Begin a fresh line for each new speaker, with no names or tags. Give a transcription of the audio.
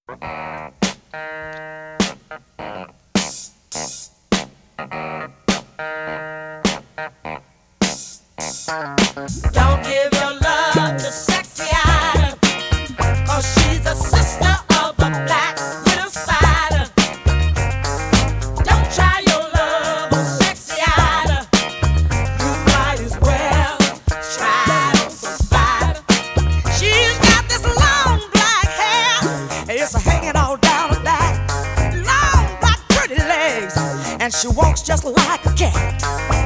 Don't give your love to sexy Ida, 'cause she's a sister of the black widow spider. Don't try your love on sexy Ida, you might as well try on some spider. She's got this long black hair, and it's hanging all down her back. Long black pretty legs, and she walks just like a cat.